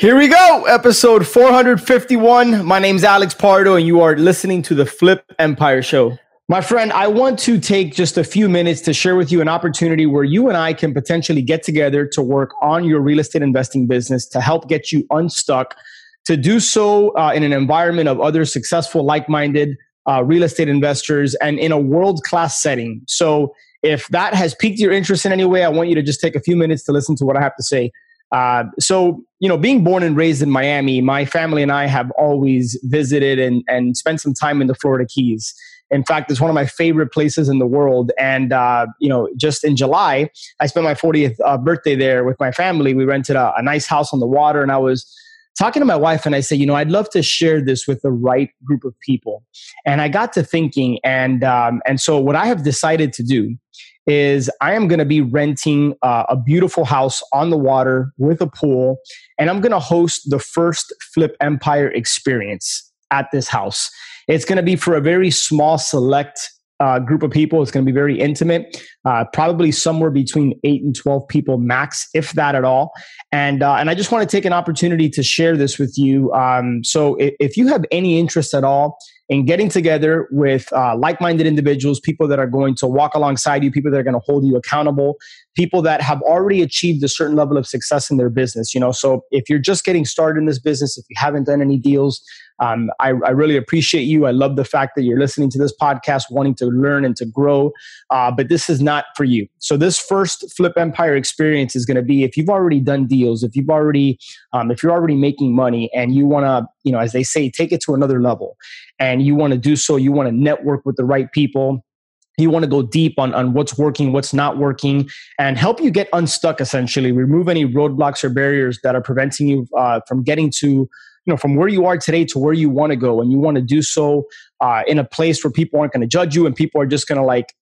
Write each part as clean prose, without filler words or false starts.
Here we go, episode 451. My name's Alex Pardo, and you are listening to the Flip Empire Show. My friend, I want to take just a few minutes to share with you an opportunity where you and I can potentially get together to work on your real estate investing business to help get you unstuck, to do so in an environment of other successful, like-minded real estate investors and in a world-class setting. So if that has piqued your interest in any way, I want you to just take a few minutes to listen to what I have to say. Being born and raised in Miami, my family and I have always visited and spent some time in the Florida Keys. In fact, it's one of my favorite places in the world. And, just in July, I spent my 40th birthday there with my family. We rented a nice house on the water, and I was talking to my wife and I said, I'd love to share this with the right group of people. And I got to thinking, and so what I have decided to do is I am going to be renting a beautiful house on the water with a pool, and I'm going to host the first Flip Empire experience at this house. It's going to be for a very small, select group of people. It's going to be very intimate, probably somewhere between 8 and 12 people max, if that at all. And I just want to take an opportunity to share this with you. So if you have any interest at all in getting together with like-minded individuals, people that are going to walk alongside you, people that are going to hold you accountable, people that have already achieved a certain level of success in their business. So if you're just getting started in this business, if you haven't done any deals, I really appreciate you. I love the fact that you're listening to this podcast, wanting to learn and to grow, but this is not for you. So this first Flip Empire experience is going to be if you've already done deals, if you're already making money, and you want to, as they say, take it to another level, and you want to do so, you want to network with the right people. You want to go deep on what's working, what's not working, and help you get unstuck, essentially. Remove any roadblocks or barriers that are preventing you from getting to, from where you are today to where you want to go. And you want to do so in a place where people aren't going to judge you and people are just going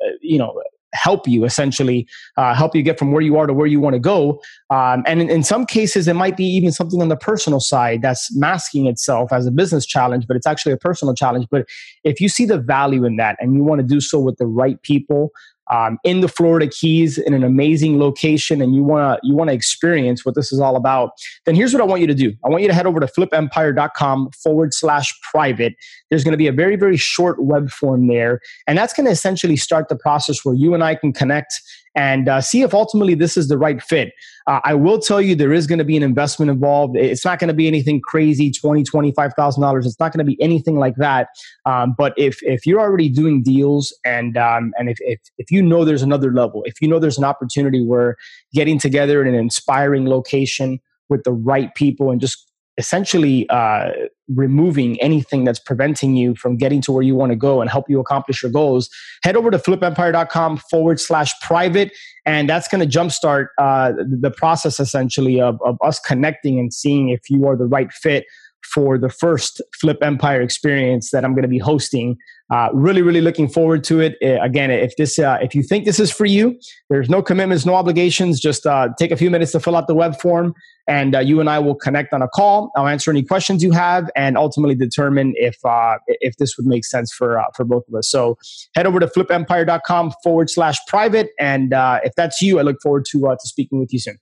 to help you, essentially, help you get from where you are to where you want to go. And in some cases, it might be even something on the personal side that's masking itself as a business challenge, but it's actually a personal challenge. But if you see the value in that and you want to do so with the right people, in the Florida Keys, in an amazing location, and you want to experience what this is all about, then here's what I want you to do. I want you to head over to flipempire.com/private. There's going to be a very, very short web form there, and that's going to essentially start the process where you and I can connect and see if ultimately this is the right fit. I will tell you there is going to be an investment involved. It's not going to be anything crazy, $20,000, $25,000. It's not going to be anything like that. But if you're already doing deals and if you know there's another level, if you know there's an opportunity where getting together in an inspiring location with the right people and just essentially removing anything that's preventing you from getting to where you want to go and help you accomplish your goals, head over to flipempire.com/private. And that's going to jumpstart the process, essentially, of us connecting and seeing if you are the right fit for the first Flip Empire experience that I'm going to be hosting. Really, really looking forward to it. Again, if you think this is for you, there's no commitments, no obligations. Just take a few minutes to fill out the web form, and you and I will connect on a call. I'll answer any questions you have, and ultimately determine if this would make sense for both of us. So head over to flipempire.com/private, and if that's you, I look forward to speaking with you soon.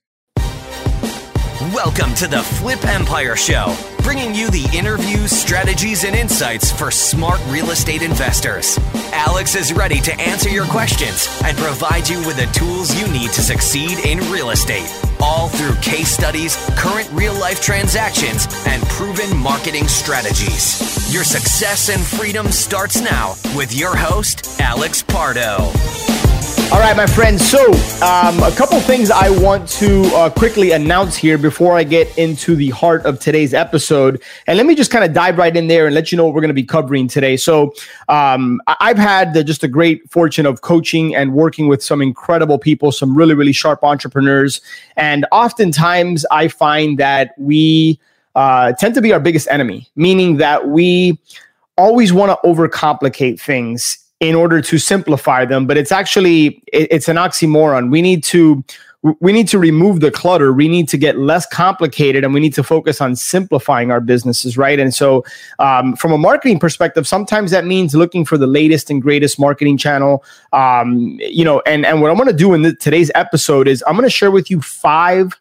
Welcome to the Flip Empire Show, bringing you the interviews, strategies, and insights for smart real estate investors. Alex is ready to answer your questions and provide you with the tools you need to succeed in real estate, all through case studies, current real-life transactions, and proven marketing strategies. Your success and freedom starts now with your host, Alex Pardo. All right, my friends. So a couple things I want to quickly announce here before I get into the heart of today's episode. And let me just kind of dive right in there and let you know what we're going to be covering today. So I've had just a great fortune of coaching and working with some incredible people, some really, really sharp entrepreneurs. And oftentimes I find that we tend to be our biggest enemy, meaning that we always want to overcomplicate things in order to simplify them, but it's an oxymoron. We need to remove the clutter. We need to get less complicated, and we need to focus on simplifying our businesses, right? And so from a marketing perspective, sometimes that means looking for the latest and greatest marketing channel. And what I'm going to do in today's episode is I'm going to share with you 5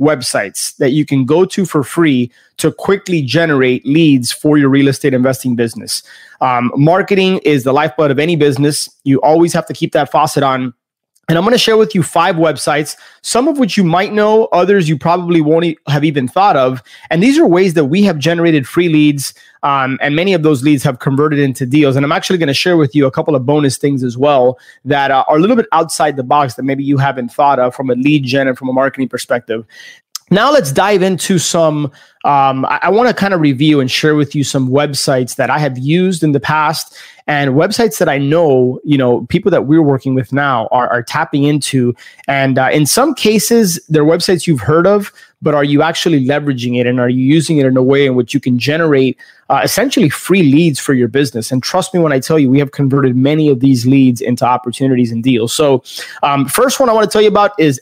websites that you can go to for free to quickly generate leads for your real estate investing business. Marketing is the lifeblood of any business. You always have to keep that faucet on. And I'm going to share with you 5 websites, some of which you might know, others you probably won't have even thought of. And these are ways that we have generated free leads, and many of those leads have converted into deals. And I'm actually going to share with you a couple of bonus things as well that are a little bit outside the box that maybe you haven't thought of from a lead gen and from a marketing perspective. Now let's dive into some, I want to kind of review and share with you some websites that I have used in the past and websites that I know, people that we're working with now are tapping into. And in some cases, they're websites you've heard of, but are you actually leveraging it? And are you using it in a way in which you can generate essentially free leads for your business? And trust me when I tell you, we have converted many of these leads into opportunities and deals. So first one I want to tell you about is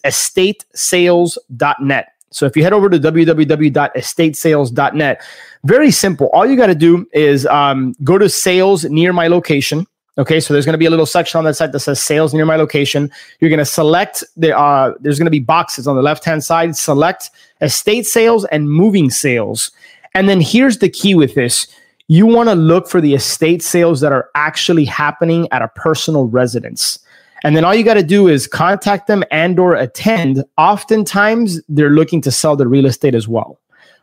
estatesales.net. So if you head over to www.estatesales.net, very simple. All you got to do is go to sales near my location. Okay, so there's going to be a little section on that site that says sales near my location. You're going to select, there's going to be boxes on the left-hand side. Select estate sales and moving sales. And then here's the key with this. You want to look for the estate sales that are actually happening at a personal residence. And then all you got to do is contact them and or attend. Oftentimes, they're looking to sell the real estate as well.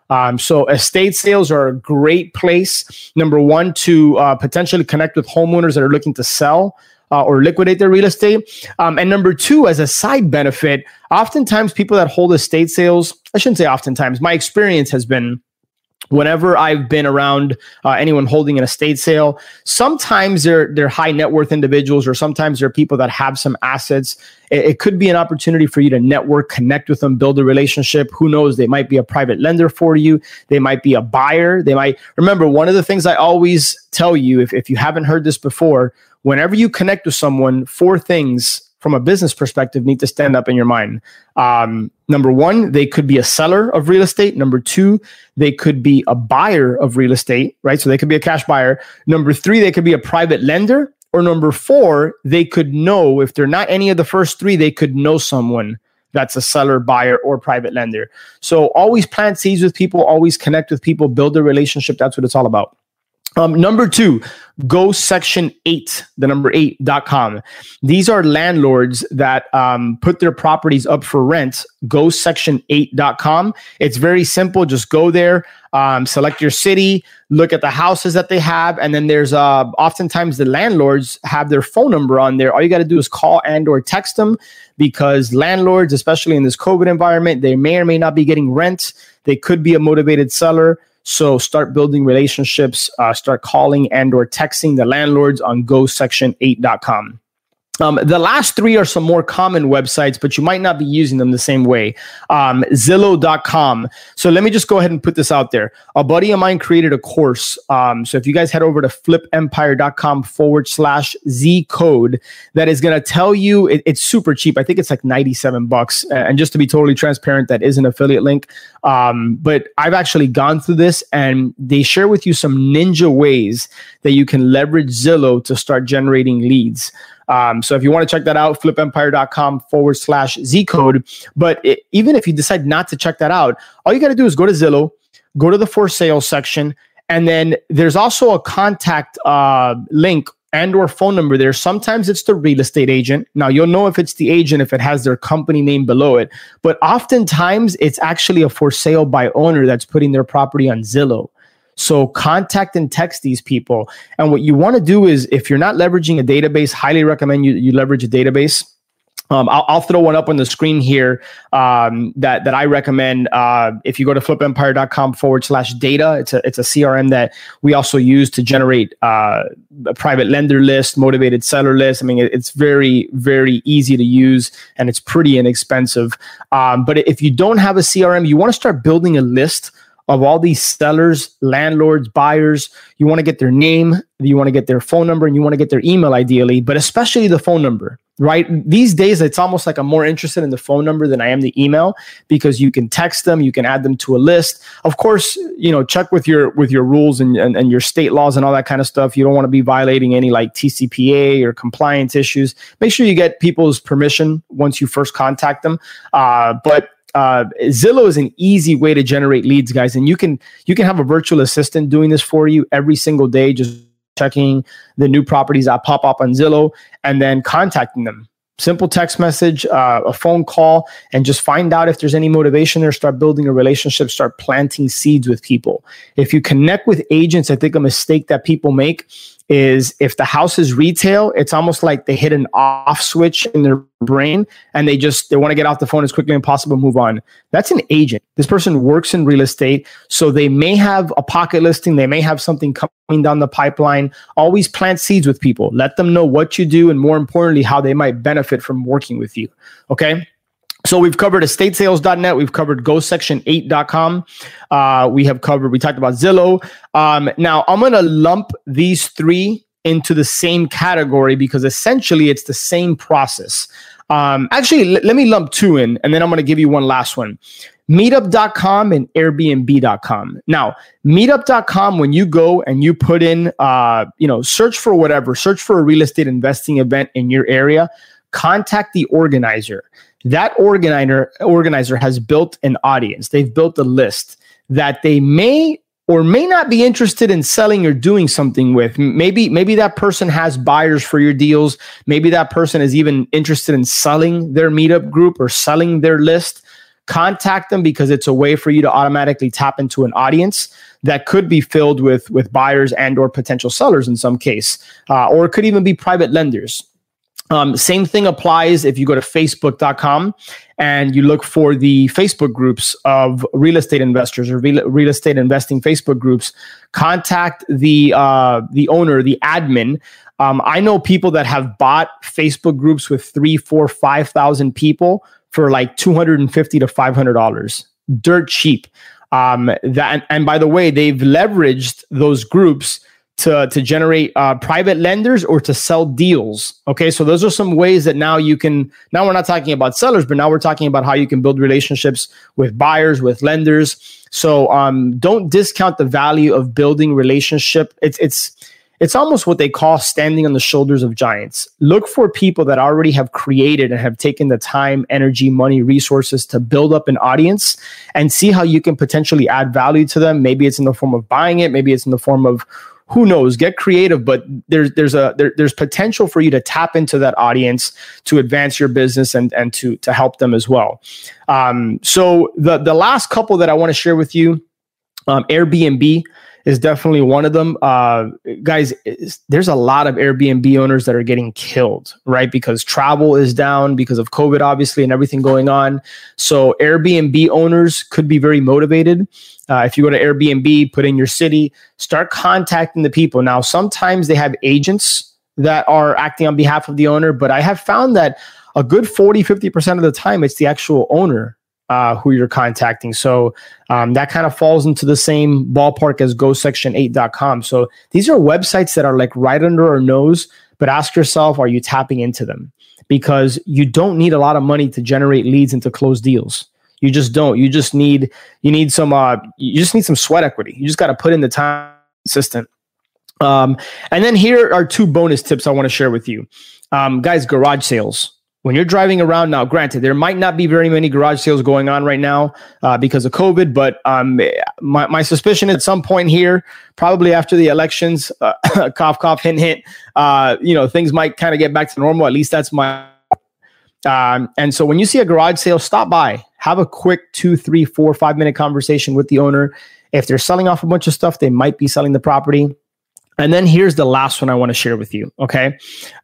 So estate sales are a great place, number one, to potentially connect with homeowners that are looking to sell or liquidate their real estate. And number two, as a side benefit, oftentimes people that hold estate sales, I shouldn't say oftentimes, my experience has been whenever I've been around anyone holding an estate sale, sometimes they're high net worth individuals, or sometimes they're people that have some assets. It could be an opportunity for you to network, connect with them, build a relationship. Who knows? They might be a private lender for you. They might be a buyer. Remember, one of the things I always tell you, if you haven't heard this before, whenever you connect with someone, 4 things from a business perspective need to stand up in your mind. Number one, they could be a seller of real estate. Number 2, they could be a buyer of real estate, right? So they could be a cash buyer. Number 3, they could be a private lender. Or number 4, they could know, if they're not any of the first 3, they could know someone that's a seller, buyer, or private lender. So always plant seeds with people, always connect with people, build a relationship. That's what it's all about. Number 2, go section 8, the number 8.com. These are landlords that put their properties up for rent. Go section 8.com. It's very simple. Just go there, select your city, look at the houses that they have. And then there's oftentimes the landlords have their phone number on there. All you got to do is call and or text them, because landlords, especially in this COVID environment, they may or may not be getting rent. They could be a motivated seller. So start building relationships, start calling and or texting the landlords on gosection8.com. The last 3 are some more common websites, but you might not be using them the same way. Zillow.com. So let me just go ahead and put this out there. A buddy of mine created a course. So if you guys head over to flipempire.com/Z code, that is going to tell you, it's super cheap. I think it's like $97. And just to be totally transparent, that is an affiliate link. But I've actually gone through this, and they share with you some ninja ways that you can leverage Zillow to start generating leads. So if you want to check that out, flipempire.com/Z code. But even if you decide not to check that out, all you got to do is go to Zillow, go to the for sale section, and then there's also a contact link and or phone number there. Sometimes it's the real estate agent. Now you'll know if it's the agent if it has their company name below it, but oftentimes it's actually a for sale by owner that's putting their property on Zillow. So contact and text these people. And what you want to do is, if you're not leveraging a database, highly recommend you leverage a database. I'll throw one up on the screen here that I recommend. If you go to flipempire.com/data, it's a CRM that we also use to generate a private lender list, motivated seller list. I mean, it's very, very easy to use, and it's pretty inexpensive. But if you don't have a CRM, you want to start building a list of all these sellers, landlords, buyers. You want to get their name, you want to get their phone number, and you want to get their email ideally, but especially the phone number, right? These days, it's almost like I'm more interested in the phone number than I am the email, because you can text them, you can add them to a list. Of course, check with your rules and your state laws and all that kind of stuff. You don't want to be violating any like TCPA or compliance issues. Make sure you get people's permission once you first contact them. But Zillow is an easy way to generate leads, guys. And you can have a virtual assistant doing this for you every single day, just checking the new properties that pop up on Zillow and then contacting them. Simple text message, a phone call, and just find out if there's any motivation there. Start building a relationship, start planting seeds with people. If you connect with agents, I think a mistake that people make is if the house is retail, it's almost like they hit an off switch in their brain and they want to get off the phone as quickly as possible and move on. That's an agent. This person works in real estate, so they may have a pocket listing. They may have something coming down the pipeline. Always plant seeds with people. Let them know what you do and, more importantly, how they might benefit from working with you. Okay? So we've covered estatesales.net. We've covered gosection8.com. We talked about Zillow. Now I'm going to lump these three into the same category because essentially it's the same process. Actually, let me lump two in, and then I'm going to give you one last one. Meetup.com and Airbnb.com. Now, Meetup.com, when you go and you put in, search for a real estate investing event in your area, contact the organizer. That organizer has built an audience. They've built a list that they may or may not be interested in selling or doing something with. Maybe that person has buyers for your deals. Maybe that person is even interested in selling their meetup group or selling their list. Contact them because it's a way for you to automatically tap into an audience that could be filled with buyers and or potential sellers in some case, or it could even be private lenders. Same thing applies if you go to facebook.com and you look for the Facebook groups of real estate investors or real estate investing Facebook groups. Contact the owner, the admin. I know people that have bought Facebook groups with 3,000, 4,000, 5,000 people for like $250 to $500, dirt cheap. And by the way, they've leveraged those groups to generate private lenders or to sell deals. Okay, so those are some ways that now we're not talking about sellers, but now we're talking about how you can build relationships with buyers, with lenders. So don't discount the value of building relationship. It's almost what they call standing on the shoulders of giants. Look for people that already have created and have taken the time, energy, money, resources to build up an audience and see how you can potentially add value to them. Maybe it's in the form of buying it. Maybe it's in the form of, who knows, get creative, but there's potential for you to tap into that audience to advance your business and to help them as well. So the last couple that I want to share with you, Airbnb is definitely one of them. Guys, there's a lot of Airbnb owners that are getting killed, right? Because travel is down because of COVID, obviously, and everything going on. So Airbnb owners could be very motivated. If you go to Airbnb, put in your city, start contacting the people. Now, sometimes they have agents that are acting on behalf of the owner, but I have found that a good 40, 50% of the time, it's the actual owner who you're contacting. So that kind of falls into the same ballpark as gosection8.com. So these are websites that are like right under our nose, but ask yourself, are you tapping into them? Because you don't need a lot of money to generate leads and to close deals. You just don't. You just need some sweat equity. You just got to put in the time, consistent. And then here are two bonus tips I want to share with you. Guys, garage sales. When you're driving around now, granted, there might not be very many garage sales going on right now because of COVID, but my suspicion at some point here, probably after the elections, cough, cough, hint, hint, things might kind of get back to normal. At least that's my... and so when you see a garage sale, stop by, have a quick 2, 3, 4, 5 minute conversation with the owner. If they're selling off a bunch of stuff, they might be selling the property. And then here's the last one I want to share with you. Okay.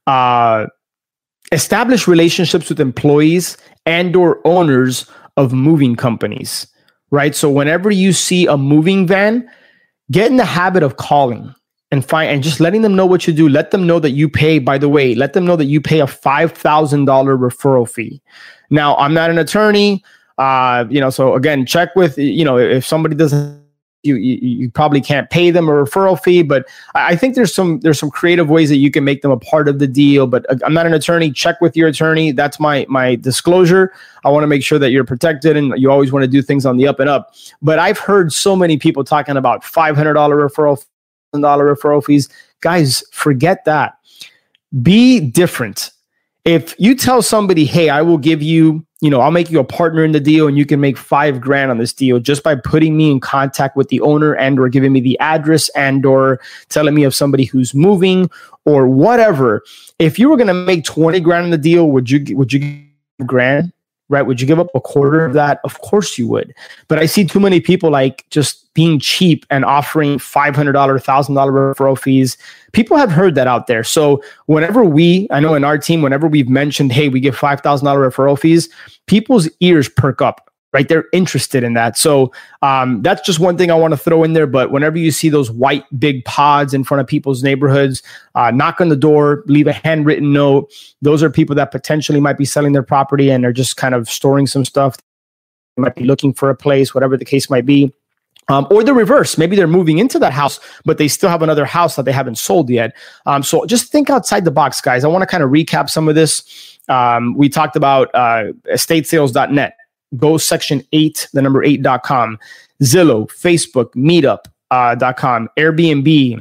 Establish relationships with employees and or owners of moving companies, right? So whenever you see a moving van, get in the habit of calling and just letting them know what you do. Let them know that you pay, by the way, let them know that you pay a $5,000 referral fee. Now, I'm not an attorney, so again, check with, if somebody doesn't, you probably can't pay them a referral fee, but I think there's some creative ways that you can make them a part of the deal. But I'm not an attorney. Check with your attorney. That's my disclosure. I want to make sure that you're protected, and you always want to do things on the up and up. But I've heard so many people talking about $500 referral, $1,000 referral fees. Guys, forget that. Be different. If you tell somebody, hey, I will give you, I'll make you a partner in the deal and you can make $5,000 on this deal just by putting me in contact with the owner and or giving me the address and or telling me of somebody who's moving or whatever. If you were going to make $20,000 in the deal, would you give $1,000? Right? Would you give up a quarter of that? Of course you would. But I see too many people like just being cheap and offering $500, $1,000 referral fees. People have heard that out there. So whenever I know in our team, whenever we've mentioned, hey, we give $5,000 referral fees, people's ears perk up, right? They're interested in that. So that's just one thing I want to throw in there. But whenever you see those white big pods in front of people's neighborhoods, knock on the door, leave a handwritten note. Those are people that potentially might be selling their property and they're just kind of storing some stuff. They might be looking for a place, whatever the case might be. Or the reverse. Maybe they're moving into that house, but they still have another house that they haven't sold yet. So just think outside the box, guys. I want to kind of recap some of this. We talked about estatesales.net. Go section 8, the number 8.com, Zillow, Facebook, Meetup.com, Airbnb,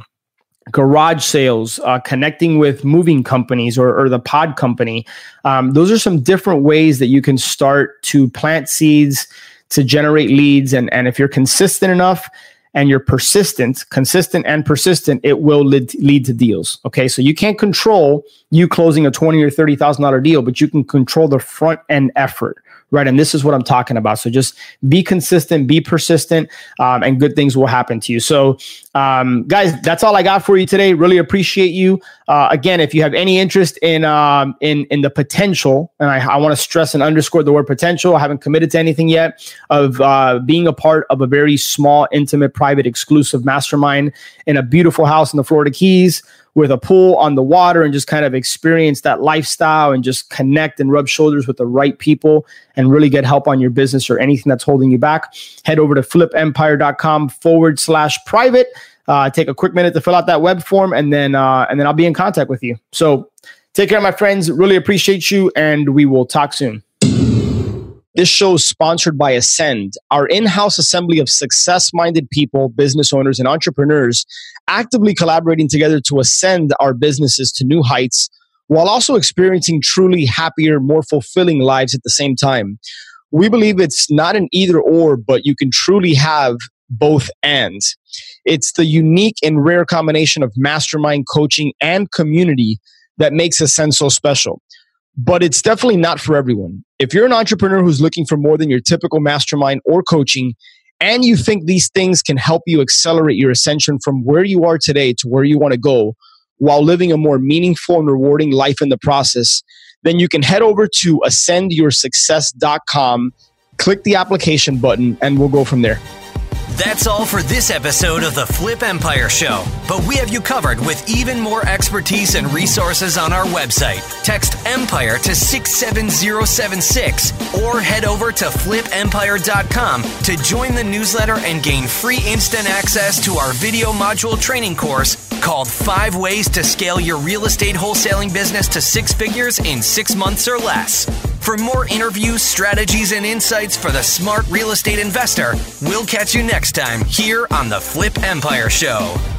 garage sales, connecting with moving companies or the pod company. Those are some different ways that you can start to plant seeds to generate leads. And if you're consistent enough and you're consistent and persistent, it will lead to deals. Okay. So you can't control you closing a $20,000 or $30,000 deal, but you can control the front end effort. Right. And this is what I'm talking about. So just be consistent, be persistent, and good things will happen to you. So, guys, that's all I got for you today. Really appreciate you. Again, if you have any interest in the potential, and I want to stress and underscore the word potential, I haven't committed to anything yet, of being a part of a very small, intimate, private, exclusive mastermind in a beautiful house in the Florida Keys with a pool on the water and just kind of experience that lifestyle and just connect and rub shoulders with the right people and really get help on your business or anything that's holding you back, head over to flipempire.com/private. Take a quick minute to fill out that web form and then I'll be in contact with you. So take care, my friends. Really appreciate you and we will talk soon. This show is sponsored by Ascend, our in-house assembly of success-minded people, business owners, and entrepreneurs actively collaborating together to ascend our businesses to new heights while also experiencing truly happier, more fulfilling lives at the same time. We believe it's not an either or, but you can truly have both and. It's the unique and rare combination of mastermind coaching and community that makes Ascend so special. But it's definitely not for everyone. If you're an entrepreneur who's looking for more than your typical mastermind or coaching, and you think these things can help you accelerate your ascension from where you are today to where you want to go while living a more meaningful and rewarding life in the process, then you can head over to ascendyoursuccess.com, click the application button, and we'll go from there. That's all for this episode of the Flip Empire Show, but we have you covered with even more expertise and resources on our website. Text EMPIRE to 67076 or head over to flipempire.com to join the newsletter and gain free instant access to our video module training course called 5 Ways to Scale Your Real Estate Wholesaling Business to 6 Figures in 6 months or less. For more interviews, strategies, and insights for the smart real estate investor, we'll catch you next time here on the Flip Empire Show.